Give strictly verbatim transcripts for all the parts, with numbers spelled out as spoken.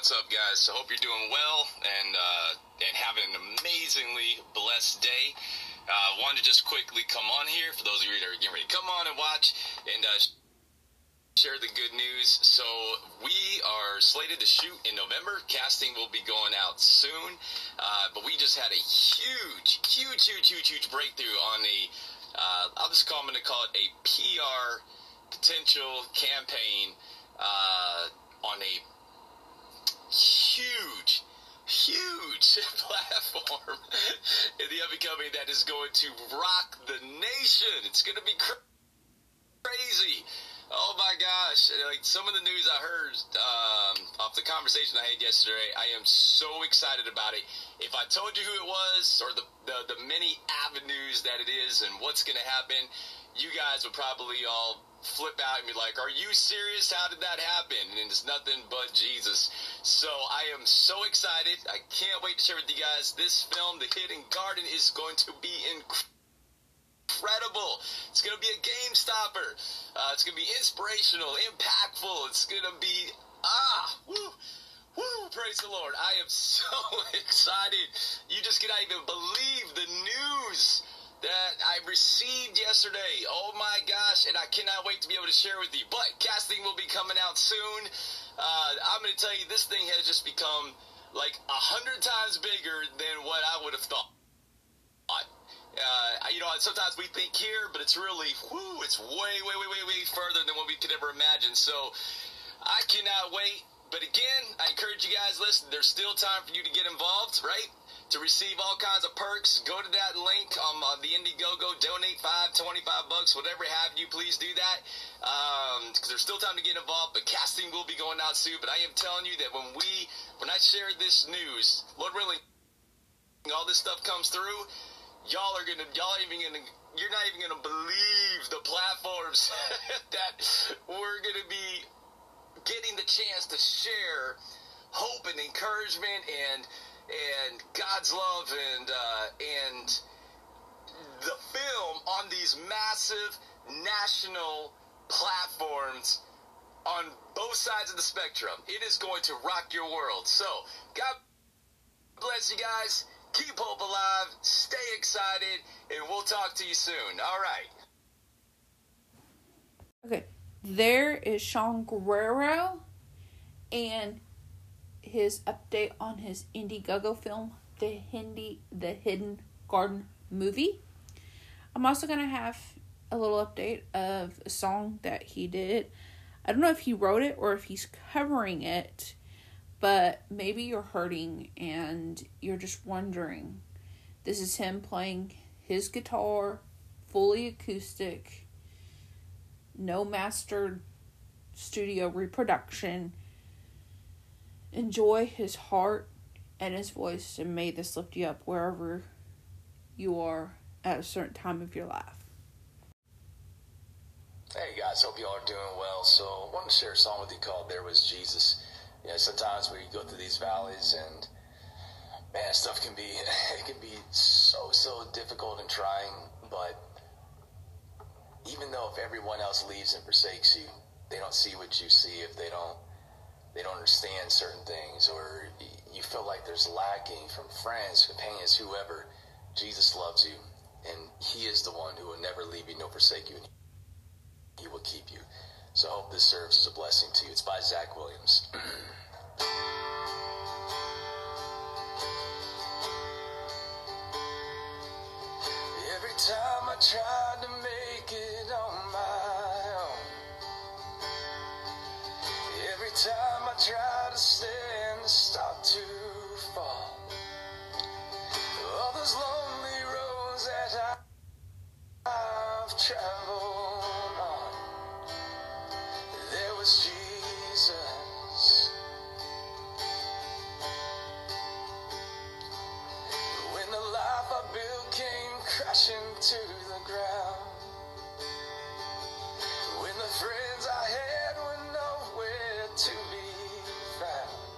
what's up, guys? So hope you're doing well and uh, and having an amazingly blessed day. Uh, wanted to just quickly come on here for those of you that are getting ready to come on and watch and uh, share the good news. So we are slated to shoot in November. Casting will be going out soon, uh, but we just had a huge, huge, huge, huge, huge breakthrough on a. Uh, I'll just call I'm going to call it a P R potential campaign uh, on a huge, huge platform in the up and coming that is going to rock the nation. It's going to be cr- crazy. Oh my gosh. Like some of the news I heard um, off the conversation I had yesterday, I am so excited about it. If I told you who it was or the, the, the many avenues that it is and what's going to happen, you guys would probably all flip out and be like, are you serious? How did that happen? And it's nothing but Jesus. So I am so excited. I can't wait to share with you guys. This film, The Hidden Garden, is going to be incredible. It's going to be a game stopper. Uh, it's going to be inspirational, impactful. It's going to be, ah, woo, woo, praise the Lord. I am so excited. You just cannot even believe the news that I received yesterday. Oh my gosh, and I cannot wait to be able to share with you. But casting will be coming out soon. Uh, I'm going to tell you, this thing has just become like a hundred times bigger than what I would have thought. Uh, you know, sometimes we think here, but it's really, whoo, it's way, way, way, way, way further than what we could ever imagine. So I cannot wait. But again, I encourage you guys, listen, there's still time for you to get involved, right? To receive all kinds of perks, go to that link on uh, the Indiegogo, donate five, twenty-five bucks, whatever have you, please do that. Um, because there's still time to get involved, but casting will be going out soon. But I am telling you that when we, when I share this news, Lord willing, all this stuff comes through, y'all are gonna, y'all even gonna, you're not even gonna believe the platforms that we're gonna be getting the chance to share hope and encouragement and and God's love and uh, and the film on these massive national platforms on both sides of the spectrum. It is going to rock your world. So, God bless you guys. Keep hope alive. Stay excited. And we'll talk to you soon. All right. Okay. There is Sean Guerrero and his update on his Indiegogo film, the Hindi, the Hidden Garden movie. I'm also going to have a little update of a song that he did. I don't know if he wrote it or if he's covering it, but maybe you're hurting and you're just wondering. This is him playing his guitar, fully acoustic, no mastered studio reproduction. Enjoy his heart and his voice, and may this lift you up wherever you are at a certain time of your life. Hey guys, hope you all are doing well. So I wanted to share a song with you called There Was Jesus. You know, sometimes we go through these valleys and man, stuff can be, it can be so, so difficult and trying, but even though if everyone else leaves and forsakes you, they don't see what you see, if they don't They don't understand certain things, or you feel like there's lacking from friends, companions, whoever. Jesus loves you, and he is the one who will never leave you nor forsake you, and he will keep you. So I hope this serves as a blessing to you. It's by Zach Williams. Every time I tried to make it on my own, every time I try to stand, I start to fall. All those lonely roads that I, I've traveled on, there was Jesus. When the life I built came crashing to the ground, when the friends I had were nowhere to be found,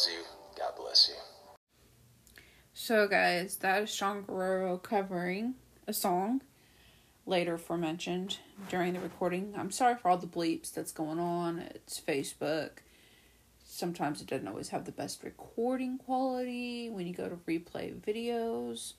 bless you. God bless you. So, guys, that is Sean Guerrero covering a song later aforementioned during the recording. I'm sorry for all the bleeps that's going on. It's Facebook. Sometimes it doesn't always have the best recording quality when you go to replay videos.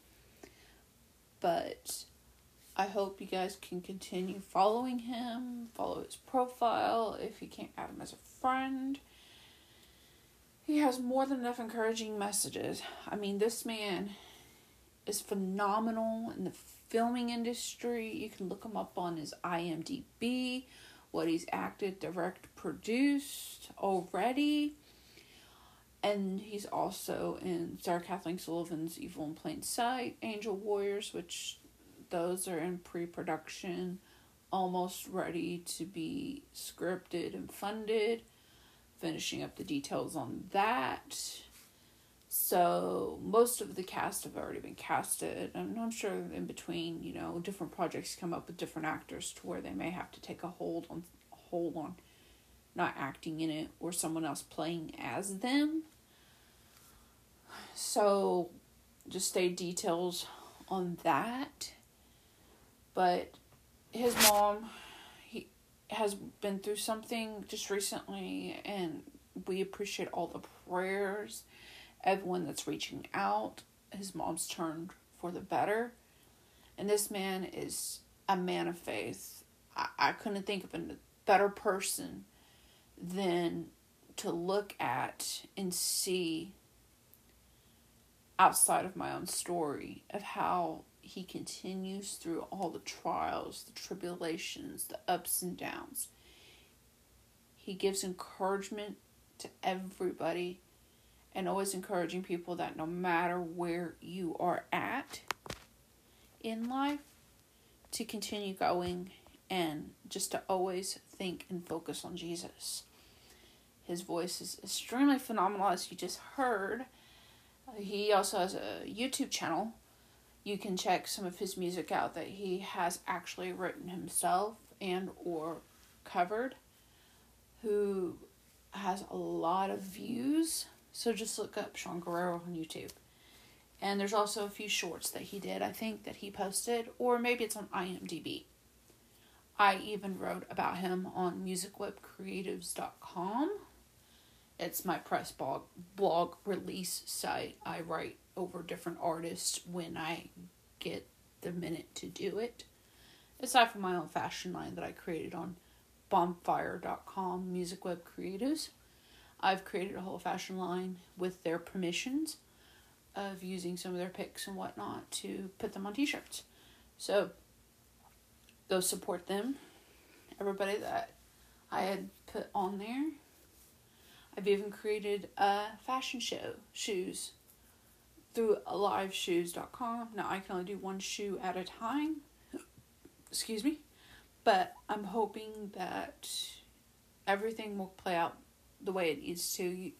But I hope you guys can continue following him. Follow his profile if you can't add him as a friend. He has more than enough encouraging messages. I mean, this man is phenomenal in the filming industry. You can look him up on his I M D B, what he's acted, direct, produced already. And he's also in Sarah Kathleen Sullivan's Evil in Plain Sight, Angel Warriors, which those are in pre-production, almost ready to be scripted and funded. Finishing up the details on that. So, most of the cast have already been casted. And I'm sure in between, you know, different projects come up with different actors to where they may have to take a hold on, hold on not acting in it or someone else playing as them. So, just stay details on that. But his mom, he has been through something just recently, and we appreciate all the prayers, everyone that's reaching out. His mom's turned for the better, and this man is a man of faith. I, I couldn't think of a better person than to look at and see outside of my own story of how he continues through all the trials, the tribulations, the ups and downs. He gives encouragement to everybody, and always encouraging people that no matter where you are at in life, to continue going and just to always think and focus on Jesus. His voice is extremely phenomenal, as you just heard. He also has a YouTube channel. You can check some of his music out that he has actually written himself and or covered, who has a lot of views. So just look up Sean Guerrero on YouTube. And there's also a few shorts that he did, I think, that he posted, or maybe it's on I M D B. I even wrote about him on music web creatives dot com. It's my press blog, blog release site. I write over different artists when I get the minute to do it. Aside from my own fashion line that I created on bonfire dot com, Music Web Creatives, I've created a whole fashion line with their permissions of using some of their pics and whatnot to put them on t-shirts. So, go support them. Everybody that I had put on there. I've even created a fashion show, shoes, through alive shoes dot com. Now, I can only do one shoe at a time. Excuse me. But I'm hoping that everything will play out the way it needs to.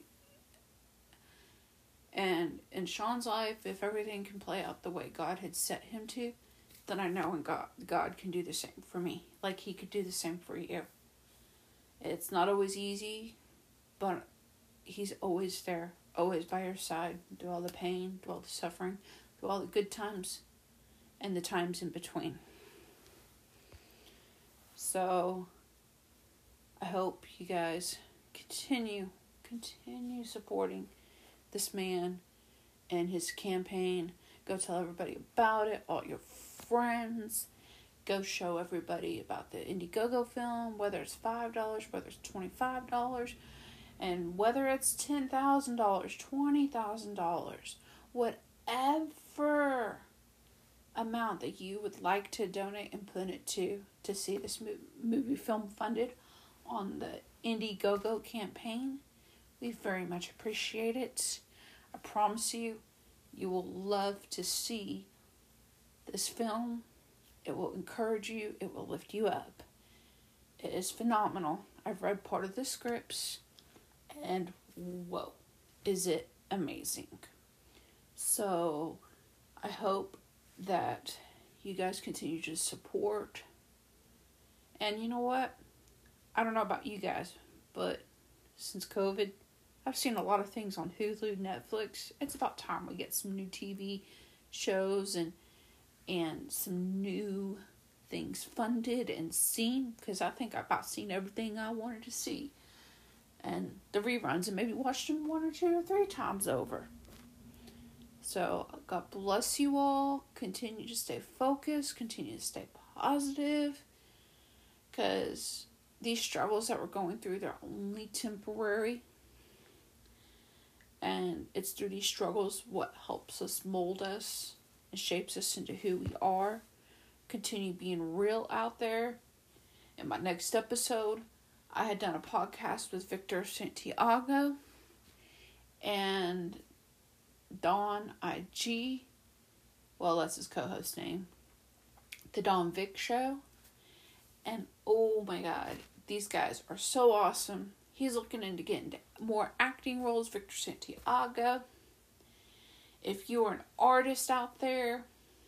And in Sean's life, if everything can play out the way God had set him to, then I know and God, God can do the same for me. Like he could do the same for you. It's not always easy, but he's always there, always by your side, through all the pain, through all the suffering, through all the good times, and the times in between. So, I hope you guys continue, continue supporting this man and his campaign. Go tell everybody about it, all your friends. Go show everybody about the Indiegogo film, whether it's five dollars, whether it's twenty-five dollars, and whether it's ten thousand dollars, twenty thousand dollars, whatever amount that you would like to donate and put it to, to see this movie film funded on the Indiegogo campaign, we very much appreciate it. I promise you, you will love to see this film. It will encourage you. It will lift you up. It is phenomenal. I've read part of the scripts, and whoa, is it amazing. So, I hope that you guys continue to support. And you know what? I don't know about you guys, but since COVID, I've seen a lot of things on Hulu, Netflix. It's about time we get some new T V shows and and some new things funded and seen, because I think I've about seen everything I wanted to see. And the reruns, and maybe watched them one or two or three times over. So, God bless you all. Continue to stay focused. Continue to stay positive. Because these struggles that we're going through, they're only temporary. And it's through these struggles what helps us mold us and shapes us into who we are. Continue being real out there. In my next episode, I had done a podcast with Victor Santiago and Don I G. Well, that's his co-host name. The Don Vic Show. And oh my God, these guys are so awesome. He's looking into getting more acting roles, Victor Santiago. If you're an artist out there,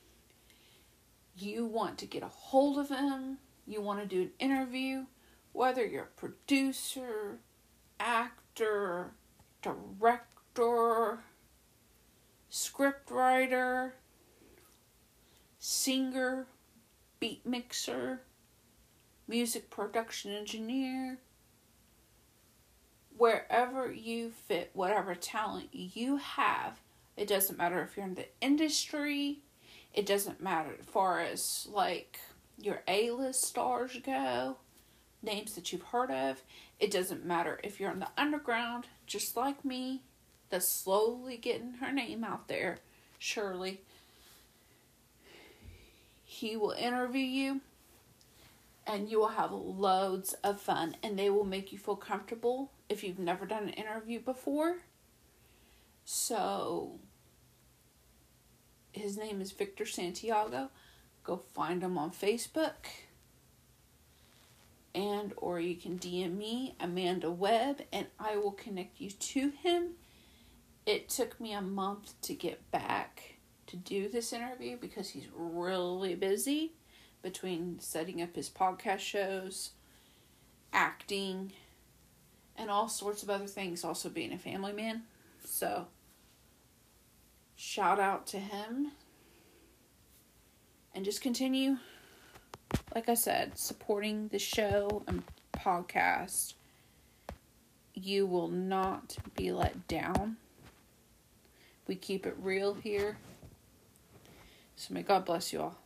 you want to get a hold of him, you want to do an interview, whether you're a producer, actor, director, scriptwriter, singer, beat mixer, music production engineer, wherever you fit, whatever talent you have, it doesn't matter if you're in the industry, it doesn't matter as far as like your A-list stars go, names that you've heard of, it doesn't matter if you're in the underground, just like me, that's slowly getting her name out there, Shirley. He will interview you, and you will have loads of fun, and they will make you feel comfortable if you've never done an interview before. So, his name is Victor Santiago. Go find him on Facebook. And, or you can D M me, Amanda Webb, and I will connect you to him. It took me a month to get back to do this interview because he's really busy between setting up his podcast shows, acting, and all sorts of other things, also being a family man. So, shout out to him. And just continue, like I said, supporting the show and podcast. You will not be let down. We keep it real here. So may God bless you all.